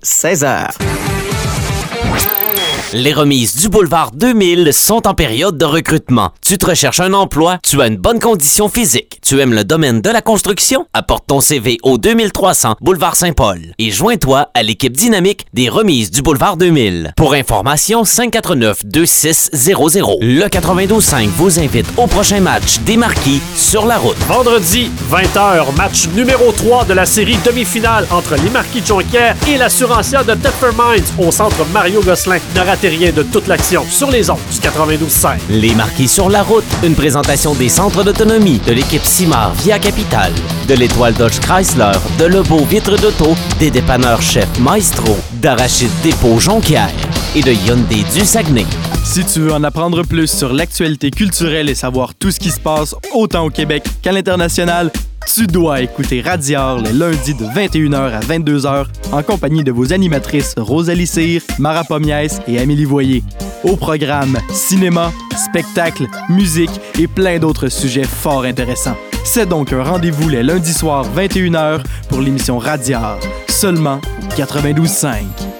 16h. Les remises du Boulevard 2000 sont en période de recrutement. Tu te recherches un emploi, tu as une bonne condition physique, tu aimes le domaine de la construction? Apporte ton CV au 2300 Boulevard Saint-Paul et joins-toi à l'équipe dynamique des remises du Boulevard 2000. Pour information, 549-2600. Le 92.5 vous invite au prochain match des Marquis sur la route. Vendredi, 20h, match numéro 3 de la série demi-finale entre les Marquis de Jonquière et l'Assurancière de Thetford Mines au centre Mario Gosselin. Ne ratez rien de toute l'action sur les ondes du 92.5. Les Marquis sur la route, une présentation des centres d'autonomie, de l'équipe Simard Via Capital, de l'Étoile Dodge Chrysler, de Lebeau Vitre d'Auto, des dépanneurs Chef Maestro, d'Arachide Dépôt Jonquière et de Hyundai du Saguenay. Si tu veux en apprendre plus sur l'actualité culturelle et savoir tout ce qui se passe autant au Québec qu'à l'international, tu dois écouter Radiard les lundis de 21h à 22h en compagnie de vos animatrices Rosalie Cyr, Mara Pomiès et Amélie Voyer. Au programme cinéma, spectacle, musique et plein d'autres sujets fort intéressants. C'est donc un rendez-vous les lundis soirs 21h pour l'émission Radiard, seulement au 92.5.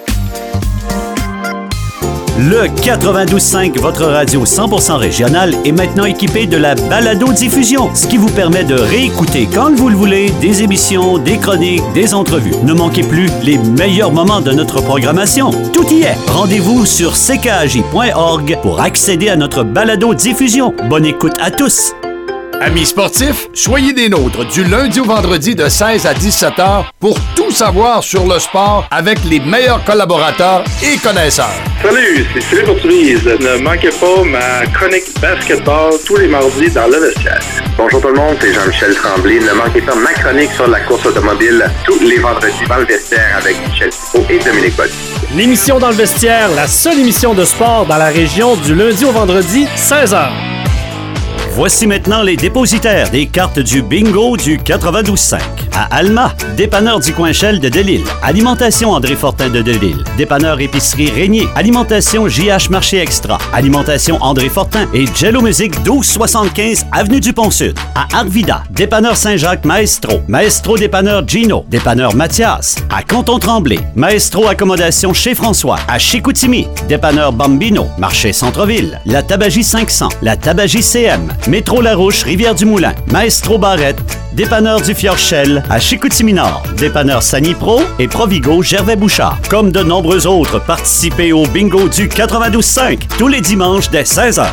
Le 92.5, votre radio 100% régionale, est maintenant équipé de la balado-diffusion, ce qui vous permet de réécouter quand vous le voulez des émissions, des chroniques, des entrevues. Ne manquez plus les meilleurs moments de notre programmation. Tout y est. Rendez-vous sur ckaj.org pour accéder à notre balado-diffusion. Bonne écoute à tous. Amis sportifs, soyez des nôtres du lundi au vendredi de 16 à 17 heures pour tout savoir sur le sport avec les meilleurs collaborateurs et connaisseurs. Salut, c'est Philippe Ortuise. Ne manquez pas ma chronique basketball tous les mardis dans le vestiaire. Bonjour tout le monde, c'est Jean-Michel Tremblay. Ne manquez pas ma chronique sur la course automobile tous les vendredis dans le vestiaire avec Michel Thibault et Dominique Bonney. L'émission dans le vestiaire, la seule émission de sport dans la région du lundi au vendredi, 16h. Voici maintenant les dépositaires des cartes du bingo du 92.5. À Alma, dépanneur du coin Shell de Delisle. Alimentation André Fortin de Delisle. Dépanneur épicerie Régnier. Alimentation JH Marché Extra. Alimentation André Fortin et Jello Musique 1275 Avenue du Pont-Sud. À Arvida, dépanneur Saint-Jacques Maestro. Maestro dépanneur Gino. Dépanneur Mathias. À Canton-Tremblay, Maestro Accommodation chez François. À Chicoutimi, dépanneur Bambino. Marché Centre-Ville. La Tabagie 500. La Tabagie CM. Métro Larouche, Rivière-du-Moulin, Maestro Barrette, dépanneur du Fjord-Shell, à Chicoutimi-Nord, dépanneur Sani-Pro et Provigo Gervais-Bouchard. Comme de nombreux autres, participez au bingo du 92.5 tous les dimanches dès 16h.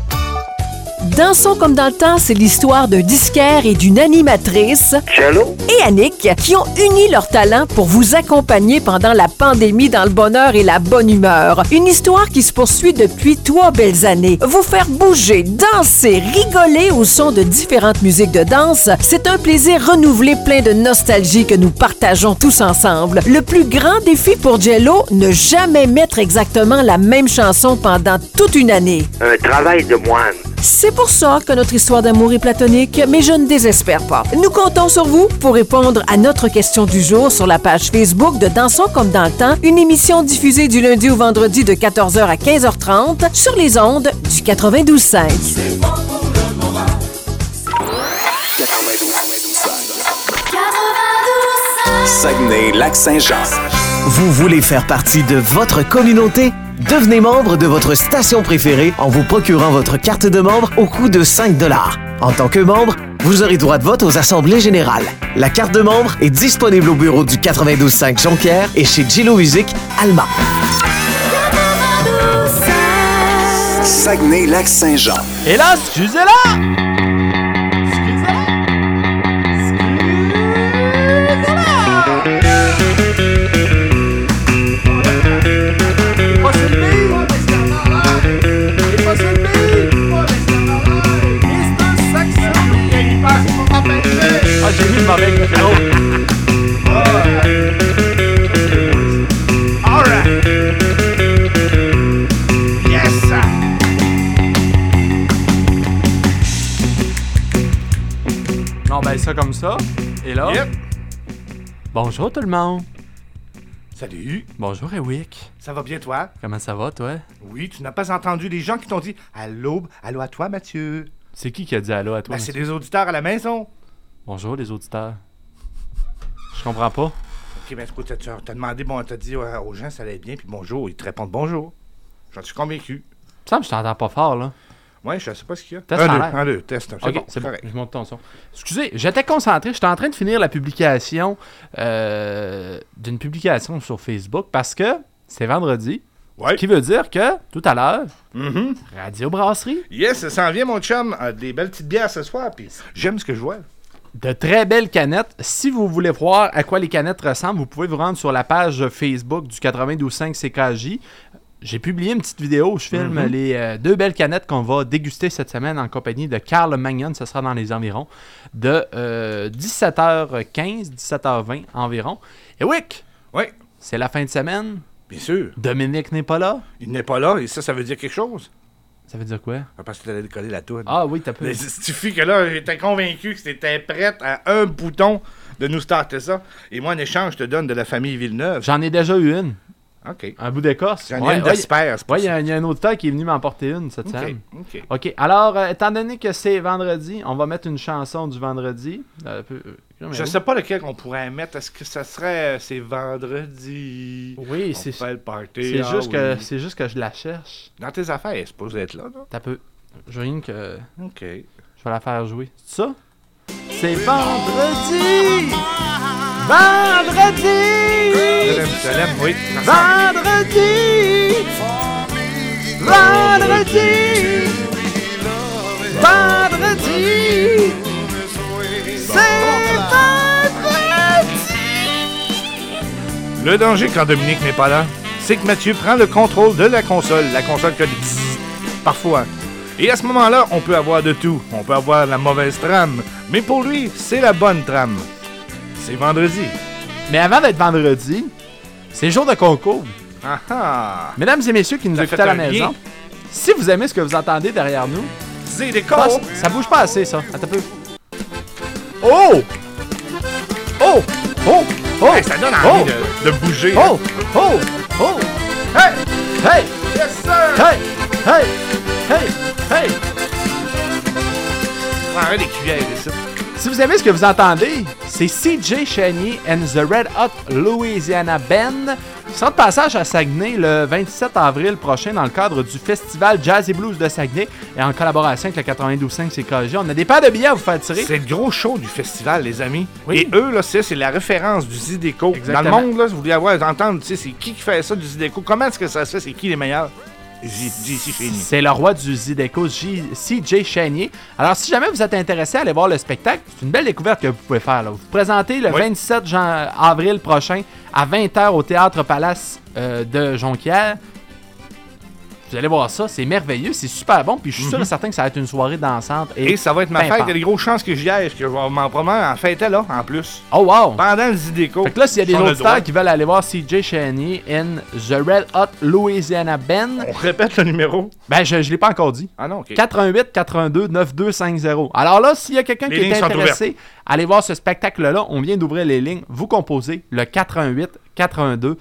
Dansons comme dans le temps, c'est l'histoire d'un disquaire et d'une animatrice, Cello et Annick, qui ont uni leurs talents pour vous accompagner pendant la pandémie dans le bonheur et la bonne humeur. Une histoire qui se poursuit depuis 3 belles années. Vous faire bouger, danser, rigoler au son de différentes musiques de danse, c'est un plaisir renouvelé plein de nostalgie que nous partageons tous ensemble. Le plus grand défi pour Jello, ne jamais mettre exactement la même chanson pendant toute une année. Un travail de moine. C'est pour ça que notre histoire d'amour est platonique, mais je ne désespère pas. Nous comptons sur vous pour répondre à notre question du jour sur la page Facebook de Dansons comme dans le temps, une émission diffusée du lundi au vendredi de 14h à 15h30 sur les ondes du 92.5. Saguenay-Lac-Saint-Jean. Vous voulez faire partie de votre communauté? Devenez membre de votre station préférée en vous procurant votre carte de membre au coût de 5 $. En tant que membre, vous aurez droit de vote aux assemblées générales. La carte de membre est disponible au bureau du 92.5 Jonquière et chez Jello Musique Alma. Saguenay-Lac-Saint-Jean. Et là, excusez-la! Ah, j'ai mis le mauvais micro. All right. Yes, sir. Non, ben ça comme ça. Et là? Yep. Bonjour tout le monde. Salut. Bonjour Ewick. Ça va bien, toi? Comment ça va, toi? Oui, tu n'as pas entendu les gens qui t'ont dit « Allô, allô à toi, Mathieu? » C'est qui a dit allô à toi? C'est des auditeurs à la maison. Bonjour les auditeurs. Je comprends pas. OK, mais écoute, t'as demandé, t'as dit aux gens ça allait bien, puis bonjour, ils te répondent bonjour. J'en suis convaincu. Ça me je t'entends pas fort, là. Ouais, je sais pas ce qu'il y a. Test Un, deux, test. OK, bon, c'est correct. Je monte ton son. Excusez, j'étais concentré. J'étais en train de finir la publication d'une publication sur Facebook parce que c'est vendredi. Ouais. Ce qui veut dire que, tout à l'heure, Radio Brasserie. Yes, ça s'en vient, mon chum. Des belles petites bières ce soir, puis j'aime ce que je vois. De très belles canettes. Si vous voulez voir à quoi les canettes ressemblent, vous pouvez vous rendre sur la page Facebook du 92.5 CKJ. J'ai publié une petite vidéo où je filme les deux belles canettes qu'on va déguster cette semaine en compagnie de Carl Magnon. Ce sera dans les environs de 17h15, 17h20 environ. Et Wick! Oui. C'est la fin de semaine. Bien sûr. Dominique n'est pas là. Il n'est pas là, et ça veut dire quelque chose. Ça veut dire quoi? Parce que tu allais décoller la toune. Ah oui, t'as pu. Mais il suffit que là, j'étais convaincu que t'étais prête à un bouton de nous starter ça. Et moi, en échange, je te donne de la famille Villeneuve. J'en ai déjà eu une. OK. Un bout d'écorce. J'en ai une d'asperges. Oui, il y a un auditeur qui est venu m'en porter une cette semaine. OK. OK. Alors, étant donné que c'est vendredi, on va mettre une chanson du vendredi. Je sais pas lequel on pourrait mettre. Est-ce que ça serait c'est vendredi? Oui, c'est fait le party. C'est juste que je la cherche. Dans tes affaires, elle est supposée être là, non? T'as peu. Je viens que. OK. Je vais la faire jouer. C'est ça? C'est vendredi! Vendredi! Je l'aime, oui. Vendredi! Vendredi! Vendredi! C'est vendredi! Le danger quand Dominique n'est pas là, c'est que Mathieu prend le contrôle de la console qui a des bzzz, parfois. Et à ce moment-là, on peut avoir de tout. On peut avoir la mauvaise trame. Mais pour lui, c'est la bonne trame. C'est vendredi. Mais avant d'être vendredi, c'est jour de concours. Ah ah! Mesdames et messieurs qui nous écoutent à la maison, si vous aimez ce que vous entendez derrière nous, ça bouge pas assez, ça. Attends un peu. Oh! Oh! Oh! Oh! Hey, ça donne envie de bouger. Oh! Oh! Oh! Hey! Hey! Yes, sir! Hey! Hey! Hey! Hey! Arrête les cuillères ici. Si vous aimez ce que vous entendez, c'est CJ Chenier and the Red Hot Louisiana Band qui sont de passage à Saguenay le 27 avril prochain dans le cadre du Festival Jazz et Blues de Saguenay et en collaboration avec le 92.5 CKJ. On a des paires de billets à vous faire tirer. C'est le gros show du festival, les amis. Oui. Et eux, là, c'est la référence du Zydeco. Exactement. Dans le monde, là, vous voulez entendre, tu sais, c'est qui fait ça du Zydeco? Comment est-ce que ça se fait? C'est qui les meilleurs? JC Chenier. C'est le roi du Zydeco, CJ Chenier. Alors, si jamais vous êtes intéressé à aller voir le spectacle, c'est une belle découverte que vous pouvez faire. Là. Vous vous présentez le 27 avril prochain à 20h au Théâtre Palace de Jonquière. Vous allez voir ça, c'est merveilleux, c'est super bon, puis je suis sûr et certain que ça va être une soirée dansante. Et ça va être ma fête, il y a des grosses chances que j'y aille, que je vais m'en promener en fête là, en plus. Oh wow! Pendant le Zydeco. Fait que là, s'il y a des auditeurs qui veulent aller voir CJ Chenier and the Red Hot Louisiana Band... On répète le numéro? Ben, je l'ai pas encore dit. Ah non, OK. 88 82 9250. Alors là, s'il y a quelqu'un qui est intéressé à aller voir ce spectacle-là, on vient d'ouvrir les lignes. Vous composez le 88 82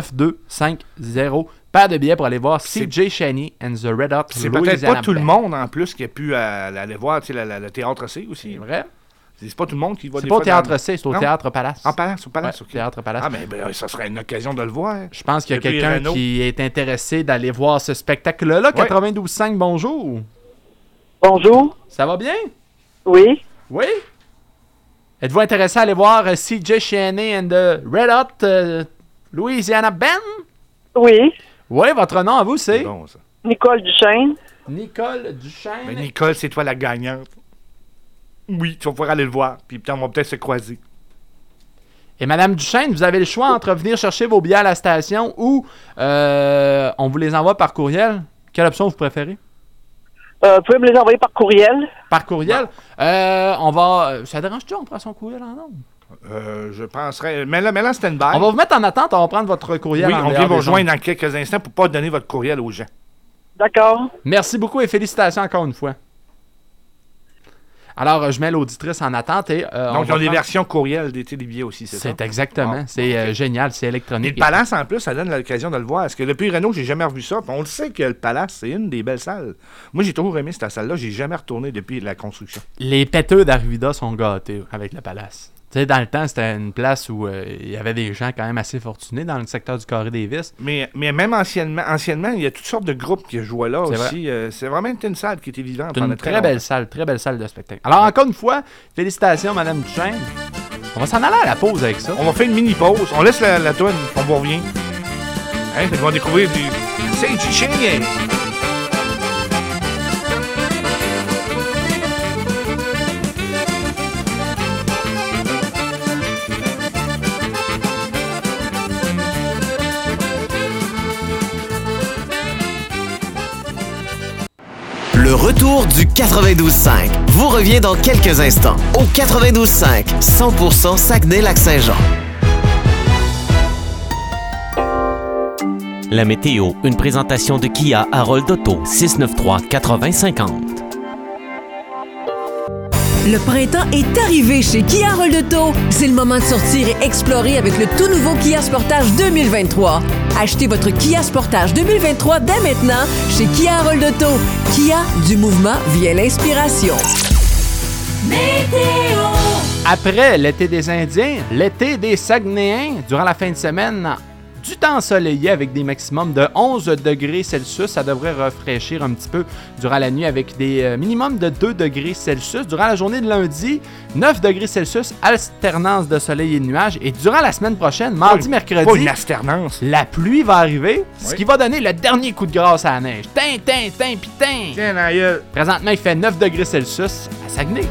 9250. Paire de billets pour aller voir CJ Chenier and the Red Hot C'est Louisiana peut-être pas tout le Band. monde en plus qui a pu aller voir le Théâtre C aussi. C'est vrai? C'est pas tout le monde qui va C'est pas au Théâtre C, c'est au Théâtre Palace. En Palace, au Palace, ouais, OK. Théâtre Palace. Ah, mais ça serait une occasion de le voir. Je pense qu'il y a quelqu'un qui est intéressé d'aller voir ce spectacle-là. 92.5, bonjour. Bonjour. Ça va bien? Oui. Oui? Êtes-vous intéressé à aller voir CJ Chenier and the Red Hot Louisiana Band? Oui. Oui, votre nom à vous, c'est? Bon, ça. Nicole Duchesne. Nicole Duchesne. Mais Nicole, c'est toi la gagnante. Oui, tu vas pouvoir aller le voir. Puis on va peut-être se croiser. Et Madame Duchesne, vous avez le choix entre venir chercher vos billets à la station ou on vous les envoie par courriel. Quelle option vous préférez? Vous pouvez me les envoyer par courriel. Par courriel? On va... Ça dérange-tu? On prend son courriel en nombre? Je penserais... Mais là, stand-by. On va vous mettre en attente. On va prendre votre courriel. Oui, on vient vous rejoindre dans quelques instants pour pas donner votre courriel aux gens. D'accord. Merci beaucoup et félicitations encore une fois. Alors, je mets l'auditrice en attente et... Donc, ils ont des versions courriel des billets aussi, c'est ça? C'est exactement. Ah, c'est génial, c'est électronique. Et le Palace, en plus, ça donne l'occasion de le voir. Parce que depuis Renault, j'ai jamais revu ça. On le sait que le Palace, c'est une des belles salles. Moi, j'ai toujours aimé cette salle-là. J'ai jamais retourné depuis la construction. Les péteux d'Arvida sont gâtés avec le Palace. Tu sais, dans le temps, c'était une place où il y avait des gens quand même assez fortunés dans le secteur du Carré-Davis. Mais même anciennement, il y a toutes sortes de groupes qui jouaient là aussi. C'est vraiment une salle qui était vivante. C'est une très belle salle de spectacle. Alors, encore une fois, félicitations, Mme Duchesne. On va s'en aller à la pause avec ça. On va faire une mini-pause. On laisse la toune, on vous revient. Hein, ils vont découvrir du C.J. Chenier. Le retour du 92.5 vous revient dans quelques instants. Au 92.5, 100% Saguenay-Lac-Saint-Jean. La météo, une présentation de Kia Harold Auto, 693-8050. Le printemps est arrivé chez Kia Harold Auto. C'est le moment de sortir et explorer avec le tout nouveau Kia Sportage 2023. Achetez votre Kia Sportage 2023 dès maintenant chez Kia Harold Auto. Kia, du mouvement vient l'inspiration. Météo. Après l'été des Indiens, l'été des Saguenayens, durant la fin de semaine, du temps ensoleillé avec des maximums de 11 degrés Celsius. Ça devrait rafraîchir un petit peu durant la nuit avec des minimums de 2 degrés Celsius. Durant la journée de lundi, 9 degrés Celsius, alternance de soleil et de nuages. Et durant la semaine prochaine, mardi, mercredi, pas une alternance. La pluie va arriver, ce qui va donner le dernier coup de grâce à la neige. Pitin. Tiens, la gueule. Présentement, il fait 9 degrés Celsius à Saguenay.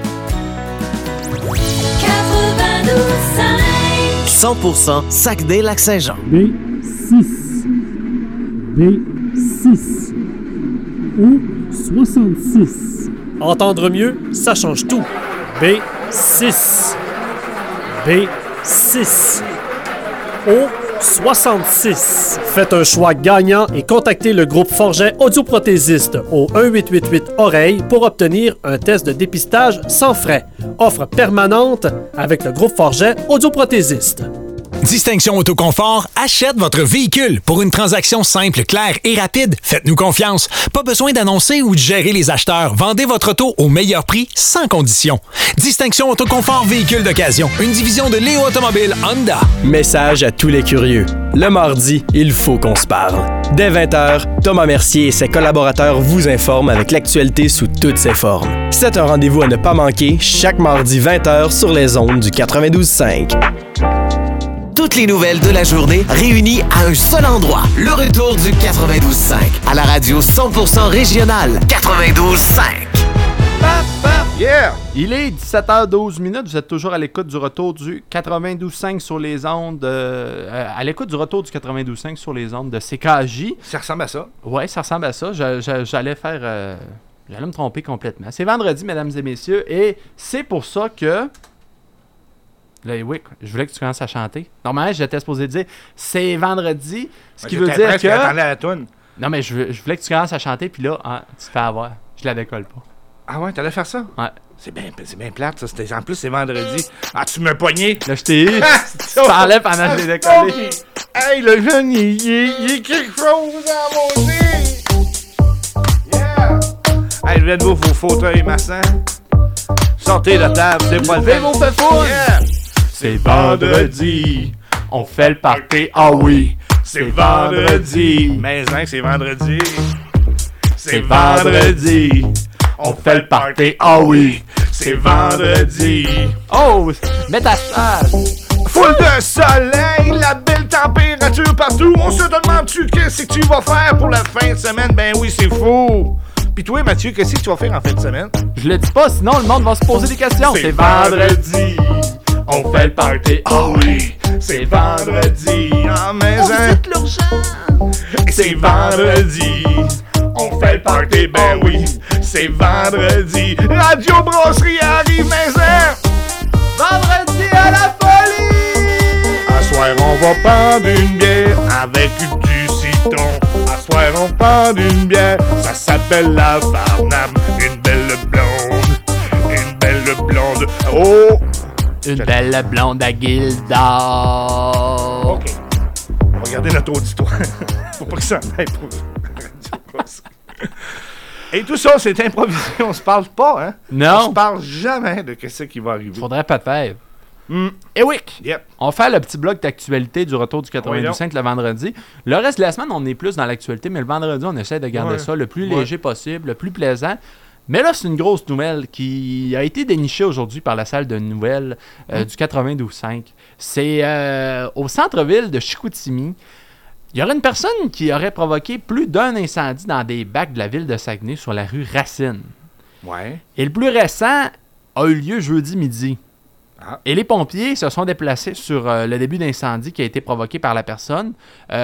100% Saguenay-Lac-Saint-Jean. B6. O66. Entendre mieux, ça change tout. B6. O66. Faites un choix gagnant et contactez le groupe Forget audioprothésiste au 1-888-OREILLE pour obtenir un test de dépistage sans frais. Offre permanente avec le groupe Forget audioprothésiste. Distinction Autoconfort achète votre véhicule pour une transaction simple, claire et rapide. Faites-nous confiance. Pas besoin d'annoncer ou de gérer les acheteurs. Vendez votre auto au meilleur prix, sans condition. Distinction Autoconfort véhicule d'occasion. Une division de Léo Automobile Honda. Message à tous les curieux. Le mardi, il faut qu'on se parle. Dès 20h, Thomas Mercier et ses collaborateurs vous informent avec l'actualité sous toutes ses formes. C'est un rendez-vous à ne pas manquer chaque mardi 20h sur les ondes du 92.5. Toutes les nouvelles de la journée réunies à un seul endroit. Le retour du 92.5 à la radio 100% régionale. 92.5. Yeah! Il est 17h12. Vous êtes toujours à l'écoute du retour du 92.5 sur les ondes. À l'écoute du retour du 92.5 sur les ondes de CKJ. Ça ressemble à ça. Ouais, ça ressemble à ça. J'allais faire. J'allais me tromper complètement. C'est vendredi, mesdames et messieurs, et c'est pour ça que. Là, oui, je voulais que tu commences à chanter. Normalement, j'étais supposé dire c'est vendredi, ce qui veut dire que. La toune. Non, mais je voulais que tu commences à chanter, puis là, tu te fais avoir. Je la décolle pas. Ah ouais, t'allais faire ça? Ouais. C'est bien plate, ça. En plus, c'est vendredi. Ah, tu m'as pogné. Là, je t'ai eu. Tu parlais pendant que j'ai décollé. Hey, le jeune, il est quelque chose à manger. Yeah! Hey, levez de vos fauteuils, massant. Sortez la table, c'est pas le fait. Vos fefounes. Yeah! C'est vendredi. On fait le party, ah oui. C'est vendredi. Mais hein, c'est vendredi. C'est vendredi. On fait le party, ah oui. C'est vendredi. Oh, mets ta salle. Foule de soleil, la belle température partout. On se demande-tu qu'est-ce que tu vas faire pour la fin de semaine? Ben oui, c'est fou. Pis toi, Mathieu, qu'est-ce que tu vas faire en fin de semaine? Je le dis pas, sinon le monde va se poser des questions. C'est vendredi. On fait le party, oh oui. C'est vendredi. En maison. C'est vendredi. On fait le party, ben oui. C'est vendredi. Radio Brasserie arrive, maison. Vendredi à la folie. À soir, on va prendre une bière avec du citron. À soir, on prend une bière. Ça s'appelle la Farnham. Une belle blonde. Une belle blonde. Oh! Une belle blonde à Gildor. OK. On va regarder notre auditoire. Faut pas que ça en aille pour... Et tout ça, c'est improvisé. On se parle pas, hein? Non. On se parle jamais de qu'est-ce qui va arriver. Faudrait peut-être. Ewick! Yep. On fait le petit bloc d'actualité du retour du 92.5 le vendredi. Le reste de la semaine, on est plus dans l'actualité, mais le vendredi, on essaie de garder ça le plus léger possible, le plus plaisant. Mais là, c'est une grosse nouvelle qui a été dénichée aujourd'hui par la salle de nouvelles du 92.5. C'est au centre-ville de Chicoutimi. Il y aurait une personne qui aurait provoqué plus d'un incendie dans des bacs de la ville de Saguenay sur la rue Racine. Ouais. Et le plus récent a eu lieu jeudi midi. Et les pompiers se sont déplacés sur le début d'incendie qui a été provoqué par la personne.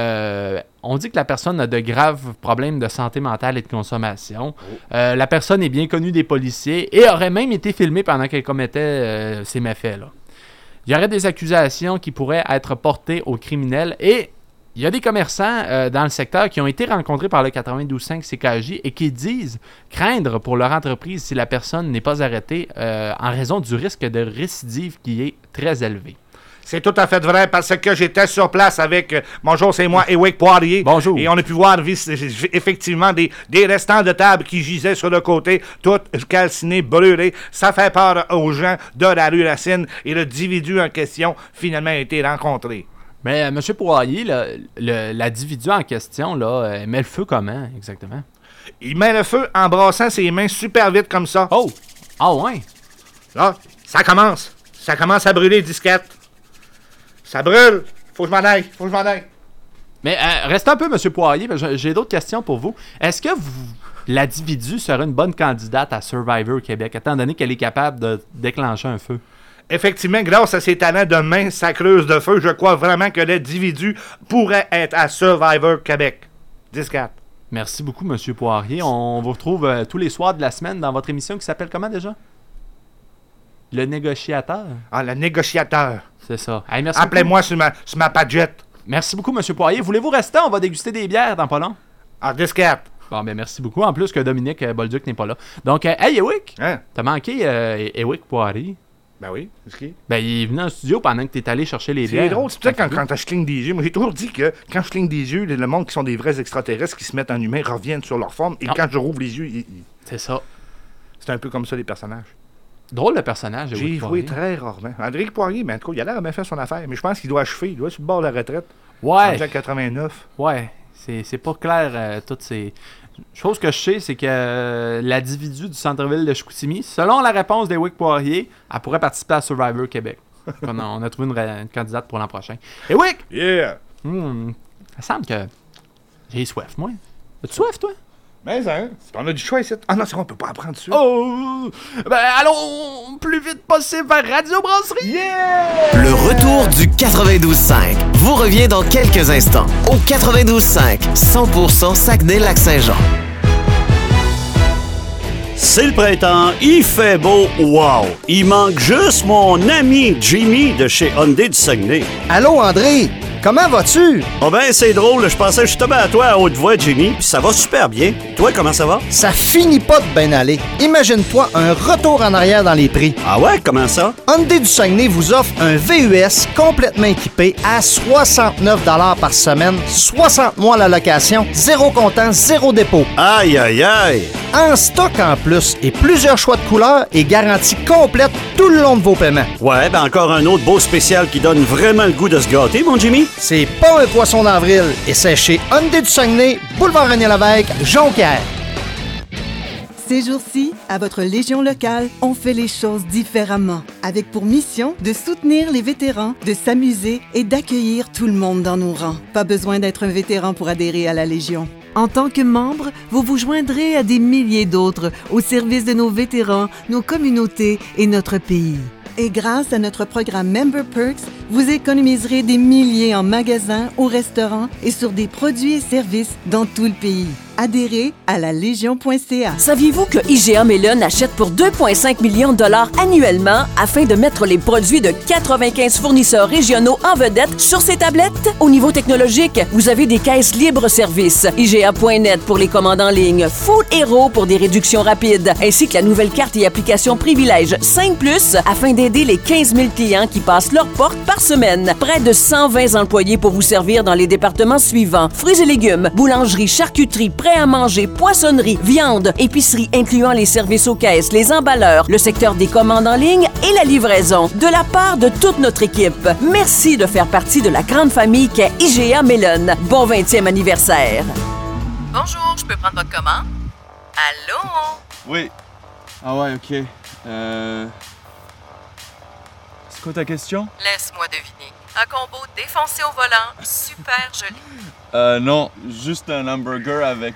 On dit que la personne a de graves problèmes de santé mentale et de consommation. La personne est bien connue des policiers et aurait même été filmée pendant qu'elle commettait ces méfaits-là. Il y aurait des accusations qui pourraient être portées aux criminels et il y a des commerçants dans le secteur qui ont été rencontrés par le 92.5 CKJ et qui disent craindre pour leur entreprise si la personne n'est pas arrêtée en raison du risque de récidive qui est très élevé. C'est tout à fait vrai parce que j'étais sur place avec, bonjour, c'est moi, Ewick Poirier. Bonjour. Et on a pu voir effectivement des restants de table qui gisaient sur le côté, tout calcinés, brûlés. Ça fait peur aux gens de la rue Racine et l'individu en question finalement a été rencontré. Mais M. Poirier, l'individu en question, là, met le feu comment, exactement? Il met le feu en brassant ses mains super vite comme ça. Oh! Ah ouais? Là, ça commence. Ça commence à brûler disquette. Ça brûle. Faut que je m'en aille. Mais restez un peu, M. Poirier, parce que j'ai d'autres questions pour vous. Est-ce que l'individu serait une bonne candidate à Survivor Québec, étant donné qu'elle est capable de déclencher un feu? Effectivement, grâce à ses talents de main sacreuse de feu, je crois vraiment que l'individu pourrait être à Survivor Québec. 10-4. Merci beaucoup, M. Poirier. On vous retrouve tous les soirs de la semaine dans votre émission qui s'appelle comment déjà? Le négociateur. Ah, le négociateur. C'est ça. Hey, merci Appelez-moi sur ma padgette. Merci beaucoup, M. Poirier. Voulez-vous rester? On va déguster des bières dans pas long. Ah, 10-4. Bon, ben merci beaucoup. En plus que Dominique Bolduc n'est pas là. Donc, hey, Ewick. Hein? T'as manqué Ewick Poirier? Ben oui, c'est qui? Ben, il est venu en studio pendant que t'es allé chercher les bières. C'est drôle, c'est peut-être quand je cligne des yeux. Moi, j'ai toujours dit que quand je cligne des yeux, le monde qui sont des vrais extraterrestres qui se mettent en humain reviennent sur leur forme. Et quand je rouvre les yeux, c'est ça. C'est un peu comme ça, les personnages. Drôle le personnage. J'ai joué très rarement. André Poirier, ben, en tout cas, il a l'air à bien faire son affaire. Mais je pense qu'il doit achever. Il doit être sur le bord de la retraite. Ouais. En 89. Ouais. C'est pas clair, toutes ces... Chose que je sais, c'est que l'individu du centre-ville de Chicoutimi, selon la réponse d'Ewick Poirier, elle pourrait participer à Survivor Québec. on a trouvé une candidate pour l'an prochain. Ewick! Yeah! Ça semble que j'ai soif, moi. As-tu soif, toi? Mais hein, on a du choix ici. Ah non, c'est vrai, on peut pas apprendre dessus. Oh! Ben allons plus vite possible vers Radio Brasserie! Yeah! Le retour du 92.5 vous revient dans quelques instants. Au 92.5, 100% Saguenay-Lac-Saint-Jean. C'est le printemps, il fait beau, wow! Il manque juste mon ami Jimmy de chez Hyundai du Saguenay. Allô, André? Comment vas-tu? Oh ben, c'est drôle, je pensais justement à toi à haute voix, Jimmy, puis ça va super bien. Toi, comment ça va? Ça finit pas de bien aller. Imagine-toi un retour en arrière dans les prix. Ah ouais, comment ça? Hyundai du Saguenay vous offre un VUS complètement équipé à 69 $ par semaine, 60 mois à la location, 0 comptant, 0 dépôt. Aïe, aïe, aïe! En stock en plus et plusieurs choix de couleurs et garantie complète tout le long de vos paiements. Ouais, ben encore un autre beau spécial qui donne vraiment le goût de se gâter, mon Jimmy. C'est pas un poisson d'avril et c'est chez Hyundai du Saguenay, boulevard René-Lévesque, Jonquière. Ces jours-ci, à votre Légion locale, on fait les choses différemment, avec pour mission de soutenir les vétérans, de s'amuser et d'accueillir tout le monde dans nos rangs. Pas besoin d'être un vétéran pour adhérer à la Légion. En tant que membre, vous vous joindrez à des milliers d'autres au service de nos vétérans, nos communautés et notre pays. Et grâce à notre programme Member Perks, vous économiserez des milliers en magasins, au restaurant et sur des produits et services dans tout le pays. Adhérez à la Légion.ca. Saviez-vous que IGA Mellon achète pour 2,5 millions de dollars annuellement afin de mettre les produits de 95 fournisseurs régionaux en vedette sur ses tablettes? Au niveau technologique, vous avez des caisses libre-service, IGA.net pour les commandes en ligne, Food Hero pour des réductions rapides, ainsi que la nouvelle carte et application Privilège 5+, afin d'aider les 15 000 clients qui passent leur porte par semaine. Près de 120 employés pour vous servir dans les départements suivants: fruits et légumes, boulangerie, charcuterie, prêt à manger, poissonnerie, viande, épicerie incluant les services aux caisses, les emballeurs, le secteur des commandes en ligne et la livraison. De la part de toute notre équipe, merci de faire partie de la grande famille qu'est IGA Mellon. Bon 20e anniversaire. Bonjour, je peux prendre votre commande? Allô? Oui. Ah ouais, ok. C'est quoi ta question? Laisse-moi deviner. Un combo défoncé au volant, super joli. Non, juste un hamburger avec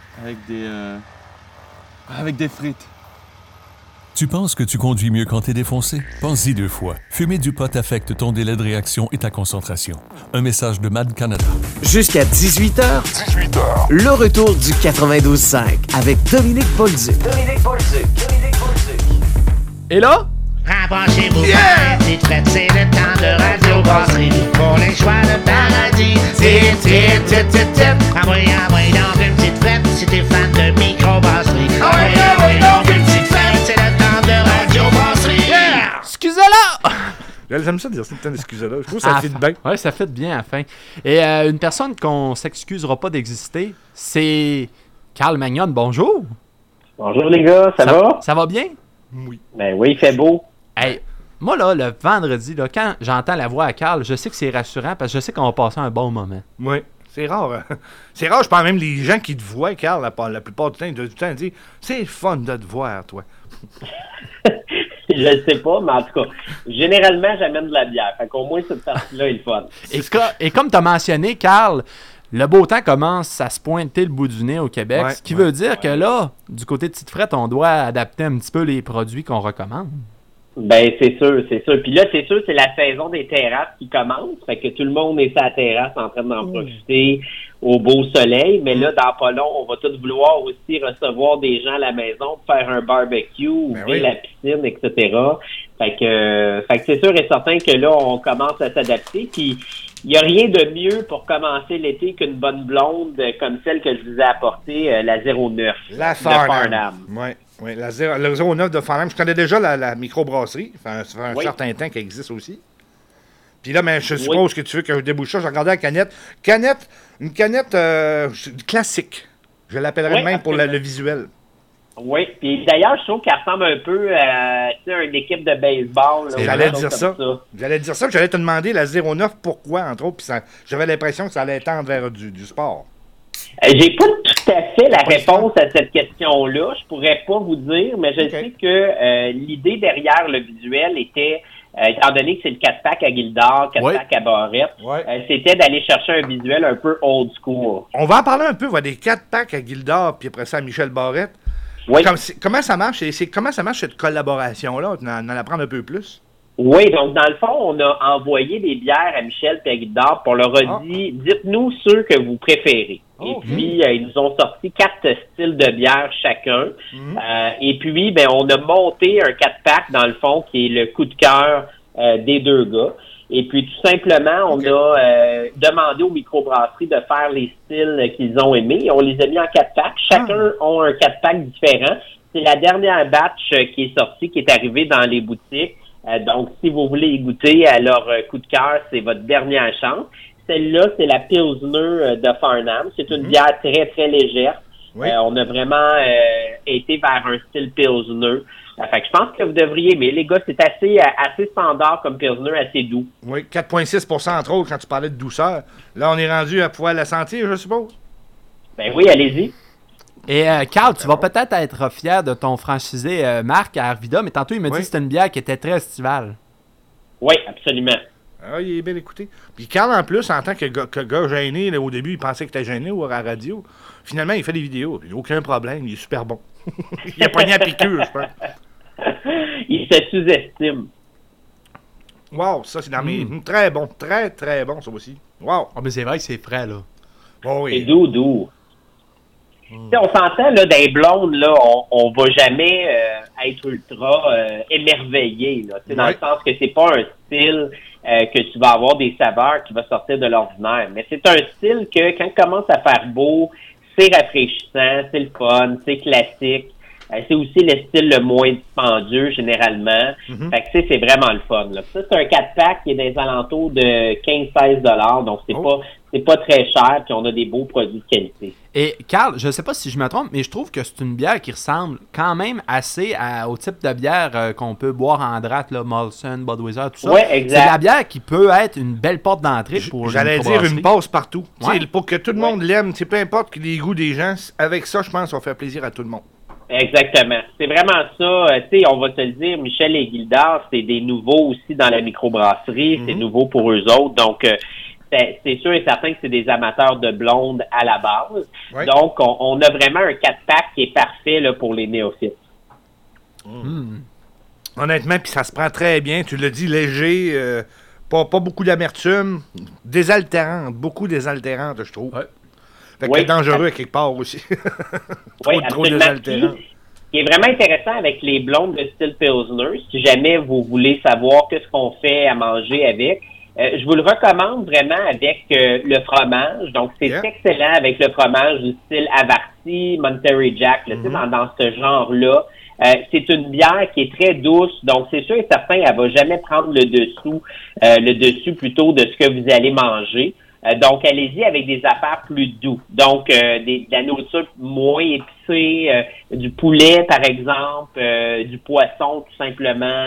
des frites. Tu penses que tu conduis mieux quand t'es défoncé? Pense-y 2 fois. Fumer du pot affecte ton délai de réaction et ta concentration. Un message de MAD Canada. Jusqu'à 18h. Le retour du 92.5 avec Dominique Bolduc. Et là? Rapprochez-vous, petite fête, c'est le temps de Radio Brasserie. Pour les choix de paradis, envoyez donc une petite fête si t'es fan de microbrasserie. Envoyez donc une petite fête, c'est le temps de Radio Brasserie. Excusez-la! J'aime ça dire ça, excusez-la. Je trouve que ça fit bien. Oui, ça fit bien à la fin. Et une personne qu'on s'excusera pas d'exister, c'est Carl Magnon. Bonjour. Bonjour les gars, ça va? Ça va bien? Oui. Ben oui, il fait beau. Hey, moi là, le vendredi, là, quand j'entends la voix à Carl, je sais que c'est rassurant parce que je sais qu'on va passer un bon moment. Oui. C'est rare. Hein? C'est rare, je pense même les gens qui te voient, Carl, la plupart du temps, disent « C'est fun de te voir, toi. » Je ne sais pas, mais en tout cas, généralement, j'amène de la bière. Fait qu'au moins, cette partie-là est le fun. Et comme tu as mentionné, Carl, le beau temps commence à se pointer le bout du nez au Québec, ce qui veut dire que là, du côté de Petite Frette, on doit adapter un petit peu les produits qu'on recommande. Ben, c'est sûr. Puis là, c'est sûr, c'est la saison des terrasses qui commence. Fait que tout le monde est sur la terrasse en train d'en profiter au beau soleil. Mais là, dans pas long, on va tous vouloir aussi recevoir des gens à la maison pour faire un barbecue, ouvrir la piscine, etc. Fait que c'est sûr et certain que là, on commence à s'adapter. Puis, il n'y a rien de mieux pour commencer l'été qu'une bonne blonde comme celle que je vous ai apportée, la 09 de Farnham. Oui, la 09 de Farnham. Je connais déjà la microbrasserie. Ça fait un certain temps qu'elle existe aussi. Puis là, je suppose que tu veux que je débouche ça. J'ai regardé la canette. Une canette classique. Je l'appellerais même pour le visuel. Oui, puis d'ailleurs, je trouve qu'elle ressemble un peu à une équipe de baseball. J'allais dire ça. J'allais te demander la 09, pourquoi, entre autres. Puis j'avais l'impression que ça allait tendre vers du sport. J'ai pas tout à fait la réponse à cette question-là. Je pourrais pas vous dire, mais je sais que l'idée derrière le visuel était, étant donné que c'est le 4-pack à Gildor, 4-pack à Barrette, c'était d'aller chercher un visuel un peu old school. On va en parler un peu, des 4-packs à Gildor, puis après ça à Michel Barrette. Oui. Comment ça marche? Comment ça marche cette collaboration-là? On en apprendre un peu plus. Oui, donc dans le fond, on a envoyé des bières à Michel et à Gildor pour leur dire, dites-nous ceux que vous préférez. Et puis, ils nous ont sorti 4 styles de bière chacun. Et puis, on a monté un 4-pack, dans le fond, qui est le coup de cœur des deux gars. Et puis, tout simplement, on a demandé aux microbrasseries de faire les styles qu'ils ont aimés. On les a mis en 4-pack. Chacun a un 4-pack différent. C'est la dernière batch qui est sortie, qui est arrivée dans les boutiques. Donc, si vous voulez y goûter à leur coup de cœur, c'est votre dernière chance. Celle-là, c'est la Pilsner de Farnham. C'est une bière très, très légère. On a vraiment été vers un style Pilsner. Fait que je pense que vous devriez aimer. Les gars, c'est assez standard comme Pilsner, assez doux. Oui, 4,6% entre autres quand tu parlais de douceur. Là, on est rendu à pouvoir la sentir, je suppose. Ben oui, allez-y. Et Carl, tu vas peut-être être fier de ton franchisé Marc à Arvida, mais tantôt il m'a dit que c'était une bière qui était très estivale. Oui, absolument. Ah, il est bien écouté. Puis Carl, en plus, en tant que gars gêné, là, au début, il pensait que t'étais gêné à la radio. Finalement, il fait des vidéos. Il n'a aucun problème. Il est super bon. Il a pogné à piqûre, je pense. Il se sous-estime. Wow, ça, c'est dans mes... Très bon. Très, très bon, ça aussi. Wow. Oh, mais c'est vrai que c'est frais, là. Oh, oui. C'est doux. On s'entend, là, des blondes, là, on va jamais être ultra émerveillé, là. Dans le sens que c'est pas un style que tu vas avoir des saveurs qui va sortir de l'ordinaire. Mais c'est un style que, quand il commence à faire beau, c'est rafraîchissant, c'est le fun, c'est classique. C'est aussi le style le moins dispendieux, généralement. Mhm. Fait que, tu sais, c'est vraiment le fun, là. Ça, c'est un 4-pack qui est dans les alentours de 15-16 $, donc c'est pas très cher, puis on a des beaux produits de qualité. Et Carl, je sais pas si je me trompe, mais je trouve que c'est une bière qui ressemble quand même assez au type de bière qu'on peut boire en draft, là, Molson, Budweiser, tout ça. Ouais, exact. C'est de la bière qui peut être une belle porte d'entrée pour J'allais dire microbrasserie. une passe partout. Ouais. Tu sais, pour que tout le monde l'aime, peu importe les goûts des gens, avec ça, je pense qu'on fait plaisir à tout le monde. Exactement. C'est vraiment ça. Tu sais, on va te le dire, Michel et Gildard, c'est des nouveaux aussi dans la microbrasserie. C'est nouveau pour eux autres. Donc, c'est sûr et certain que c'est des amateurs de blondes à la base. Ouais. Donc, on a vraiment un 4-pack qui est parfait là, pour les néophytes. Honnêtement, puis ça se prend très bien. Tu l'as dit, léger, pas beaucoup d'amertume, désaltérante, beaucoup désaltérante, je trouve. Fait que Oui. dangereux à quelque part aussi. trop absolument. désaltérant. Puis, ce qui est vraiment intéressant avec les blondes de style Pilsner, si jamais vous voulez savoir qu'est-ce qu'on fait à manger avec, je vous le recommande vraiment avec le fromage. Donc, c'est excellent avec le fromage du style Avarti, Monterey Jack, là, tu sais, dans ce genre-là. C'est une bière qui est très douce, donc c'est sûr et certain, elle va jamais prendre le dessus plutôt de ce que vous allez manger. Donc, allez-y avec des affaires plus doux. Donc, de la nourriture moins épicée, du poulet, par exemple, du poisson, tout simplement.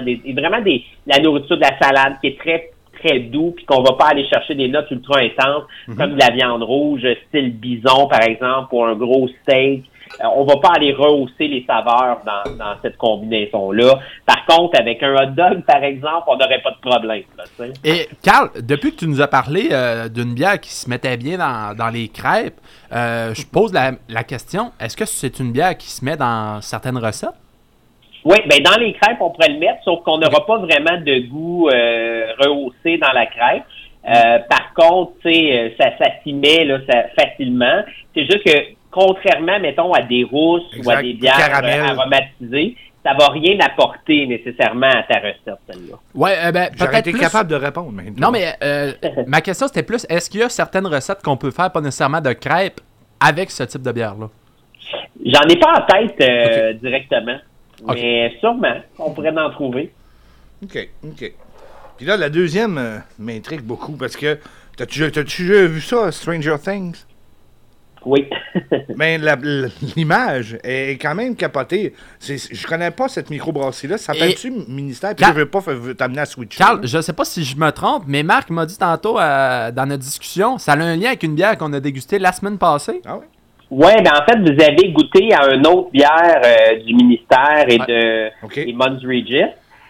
La nourriture de la salade qui est très, très doux, puis qu'on va pas aller chercher des notes ultra intenses, comme de la viande rouge, style bison, par exemple, ou un gros steak. On va pas aller rehausser les saveurs dans cette combinaison-là. Par contre, avec un hot dog, par exemple, on n'aurait pas de problème. Là, Et Carl, depuis que tu nous as parlé d'une bière qui se mettait bien dans les crêpes, je pose la question, est-ce que c'est une bière qui se met dans certaines recettes? Oui, ben dans les crêpes, on pourrait le mettre, sauf qu'on n'aura pas vraiment de goût rehaussé dans la crêpe. Par contre, tu sais, ça s'y met là, facilement. C'est juste que contrairement, mettons, à des rousses ou à des bières aromatisées, ça va rien apporter nécessairement à ta recette, celle-là. Ouais, J'aurais été plus... capable de répondre. Mais non, mais ma question, c'était plus, est-ce qu'il y a certaines recettes qu'on peut faire, pas nécessairement de crêpes, avec ce type de bière-là? J'en ai pas en tête directement, mais sûrement, on pourrait en trouver. OK. Puis là, la deuxième m'intrigue beaucoup, parce que t'as-tu déjà vu ça, Stranger Things? Oui. Mais l'image est quand même capotée. Je connais pas cette microbrasserie-là. Ça s'appelle-tu Ministère? Puis je veux pas t'amener à switcher. Carl, je sais pas si je me trompe, mais Marc m'a dit tantôt dans notre discussion, ça a un lien avec une bière qu'on a dégustée la semaine passée. Ah oui? Oui, ben en fait, vous avez goûté à une autre bière du ministère et de Mons Regis.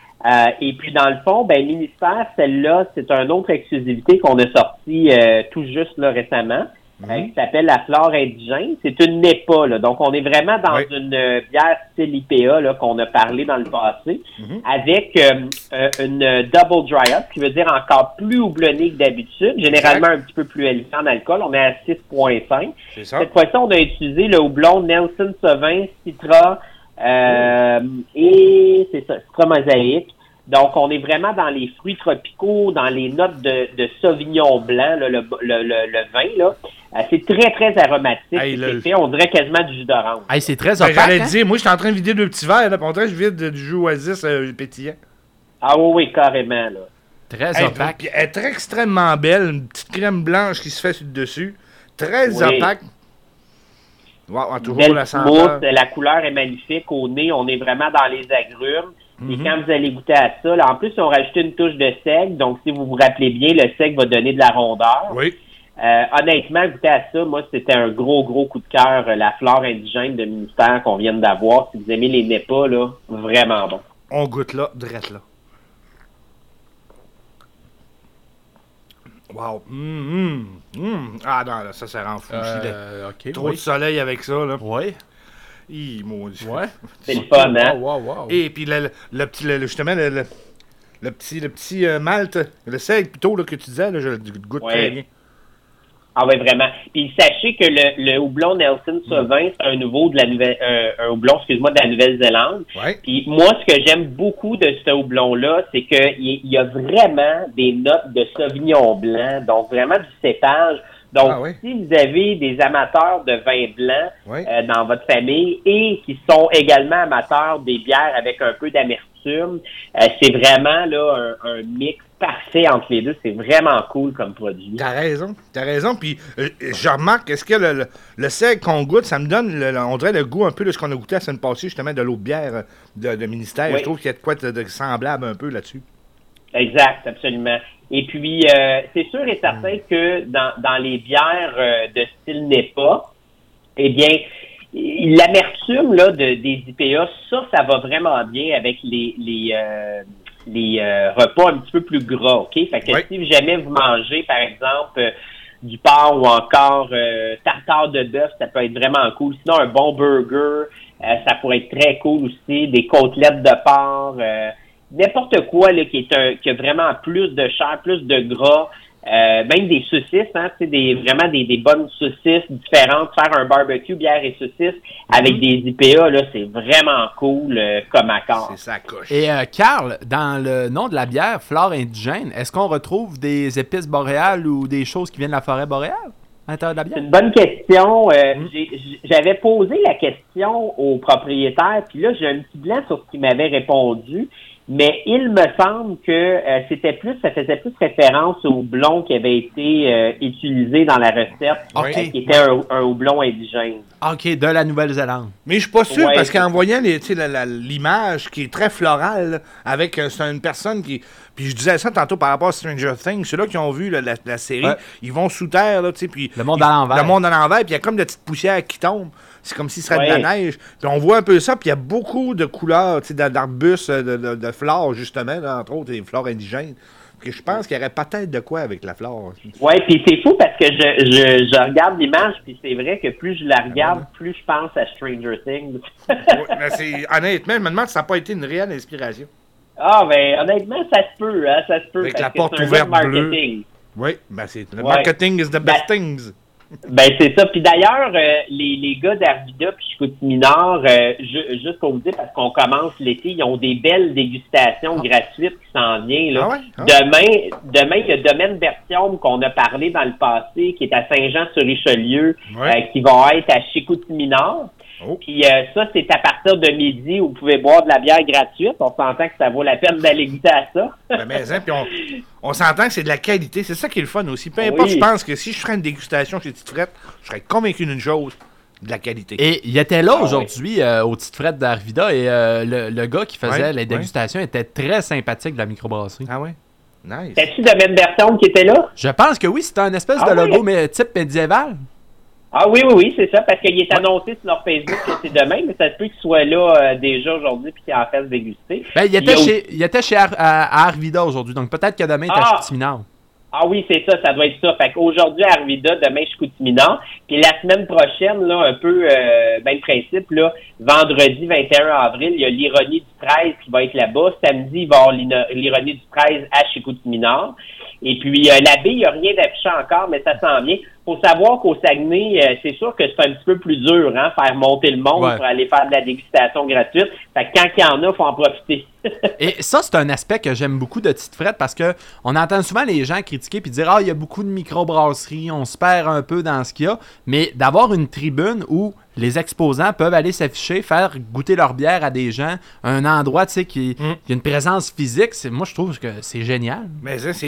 Et puis, dans le fond, ben ministère, celle-là, c'est une autre exclusivité qu'on a sortie tout juste là récemment. Qui s'appelle la flore indigène. C'est une NEPA, là. Donc, on est vraiment dans une bière style IPA là, qu'on a parlé dans le passé, avec une double dry up, qui veut dire encore plus houblonnée que d'habitude, généralement un petit peu plus élevé en alcool. On est à 6,5. Cette fois-ci, on a utilisé le houblon Nelson Sauvin, Citra et c'est ça, Citra mosaïque. Donc, on est vraiment dans les fruits tropicaux, dans les notes de Sauvignon blanc, là, le vin, là. C'est très, très aromatique. On dirait quasiment du jus d'orange. Hey, c'est très opaque, j'allais dire, moi, je suis en train de vider 2 petits verres, là, puis on dirait que je vide du jus Oasis pétillant. Ah oui, carrément, là. Très opaque. Puis elle est très extrêmement belle, une petite crème blanche qui se fait sur le dessus. Très opaque. Wow, toujours belle la senteur. La couleur est magnifique. Au nez, on est vraiment dans les agrumes. Et quand vous allez goûter à ça, là, en plus, on a rajouté une touche de seigle. Donc, si vous vous rappelez bien, le seigle va donner de la rondeur. Oui. Honnêtement, goûter à ça, moi, c'était un gros coup de cœur. La flore indigène de ministère qu'on vient d'avoir. Si vous aimez les NEPA, là, vraiment bon. On goûte là, drette là. Wow. Ah non, là, ça rend fou aussi. Trop de soleil avec ça, là. Oui. Mon Dieu. Ouais. C'est le fun, hein? Wow. Et puis justement, le petit malt, le seigle plutôt là, que tu disais, là, je le goûte très bien. Ah oui, vraiment. Puis sachez que le houblon Nelson Sauvin, c'est un nouveau de un houblon, de la Nouvelle-Zélande. Ouais. Puis moi, ce que j'aime beaucoup de ce houblon-là, c'est qu'il y a vraiment des notes de Sauvignon blanc, donc vraiment du cépage Donc, si vous avez des amateurs de vin blanc dans votre famille et qui sont également amateurs des bières avec un peu d'amertume, c'est vraiment là un mix parfait entre les deux. C'est vraiment cool comme produit. T'as raison. Puis, je remarque, est-ce que le seigle qu'on goûte, ça me donne, on dirait le goût un peu de ce qu'on a goûté la semaine passée, justement, de l'autre bière de Ministère. Oui. Je trouve qu'il y a de quoi de semblable un peu là-dessus. Exact, absolument. Et puis, c'est sûr et certain que dans les bières de style NEPA, eh bien, l'amertume là des IPA, ça va vraiment bien avec les repas un petit peu plus gras, OK? Fait que si jamais vous mangez, par exemple, du porc ou encore tartare de bœuf, ça peut être vraiment cool. Sinon, un bon burger, ça pourrait être très cool aussi. Des côtelettes de porc, n'importe quoi là, qui a vraiment plus de chair, plus de gras. Même des saucisses, hein, vraiment des bonnes saucisses différentes. Faire un barbecue, bière et saucisses avec des IPA, là, c'est vraiment cool comme accord. C'est ça coche. Et Carl, dans le nom de la bière, Flore indigène, est-ce qu'on retrouve des épices boréales ou des choses qui viennent de la forêt boréale à l'intérieur de la bière? C'est une bonne question. J'avais posé la question au propriétaire, puis là, j'ai un petit blanc sur ce qu'il m'avait répondu. Mais il me semble que ça faisait plus référence au houblon qui avait été utilisé dans la recette, qui était un houblon indigène. OK, de la Nouvelle-Zélande. Mais je suis pas sûr, parce qu'en voyant l'image qui est très florale, avec c'est une personne qui... Puis je disais ça tantôt par rapport à Stranger Things, ceux-là qui ont vu la série, ils vont sous terre, là, tu sais, puis... Le monde à l'envers. Le monde à l'envers, puis il y a comme de petites poussières qui tombent. C'est comme s'il serait de la neige. Puis on voit un peu ça, puis il y a beaucoup de couleurs, tu sais, d'arbustes, de flore, justement, là, entre autres, des flores indigènes. Puis je pense qu'il y aurait peut-être de quoi avec la flore. Oui, puis c'est fou parce que je regarde l'image, puis c'est vrai que plus je la regarde, plus je pense à Stranger Things. Mais honnêtement, je me demande si ça n'a pas été une réelle inspiration. Ah, ben honnêtement, ça se peut, hein, ça se peut. Avec parce la que porte c'est un ouverte jeu de bleue. marketing. Oui, ben c'est le marketing is the best things. Ben c'est ça. Puis d'ailleurs, les gars d'Arvida puis Chicoutimi-Nord, juste pour vous dire, parce qu'on commence l'été, ils ont des belles dégustations gratuites qui s'en viennent. Là. Demain, il y a Domaine Bertium qu'on a parlé dans le passé, qui est à Saint-Jean-sur-Richelieu, qui va être à Chicoutimi-Nord. Puis ça, c'est à partir de midi où vous pouvez boire de la bière gratuite. On s'entend que ça vaut la peine d'aller goûter à ça. Puis on s'entend que c'est de la qualité. C'est ça qui est le fun aussi. Peu importe, je pense que si je ferais une dégustation chez Tite Frette, je serais convaincu d'une chose, de la qualité. Et il était là aujourd'hui au Tite Frette d'Arvida et le gars qui faisait les dégustations était très sympathique de la microbrasserie. Ah ouais? Nice. C'est-tu Domaine Bertium qui était là? Je pense que oui, c'était un espèce de logo mais type médiéval. Ah oui, c'est ça, parce qu'il est annoncé sur leur Facebook que c'est demain, mais ça se peut qu'il soit là déjà aujourd'hui puis qu'il en fasse déguster. Ben, il était chez à Arvida aujourd'hui, donc peut-être que demain il est à Chicoutimi-Nord. Ah oui, c'est ça, ça doit être ça. Fait qu'aujourd'hui à Arvida, demain Chicoutimi-Nord, puis la semaine prochaine, là, un peu ben le principe, là, vendredi 21 avril, il y a l'ironie du 13 qui va être là-bas. Samedi, il va y avoir l'ironie du 13 à Chicoutimi-Nord. Et puis, l'abbé, il n'y a rien d'affiché encore, mais ça s'en vient. Faut savoir qu'au Saguenay, c'est sûr que c'est un petit peu plus dur, hein, faire monter le monde pour aller faire de la dégustation gratuite. Fait que quand il y en a, faut en profiter. Et ça, c'est un aspect que j'aime beaucoup de Tite Frette parce que on entend souvent les gens critiquer puis dire « Ah, il y a beaucoup de microbrasseries, on se perd un peu dans ce qu'il y a. » Mais d'avoir une tribune où les exposants peuvent aller s'afficher, faire goûter leur bière à des gens, un endroit, tu sais, qui a une présence physique, moi, je trouve que c'est génial. Mais ça, c'est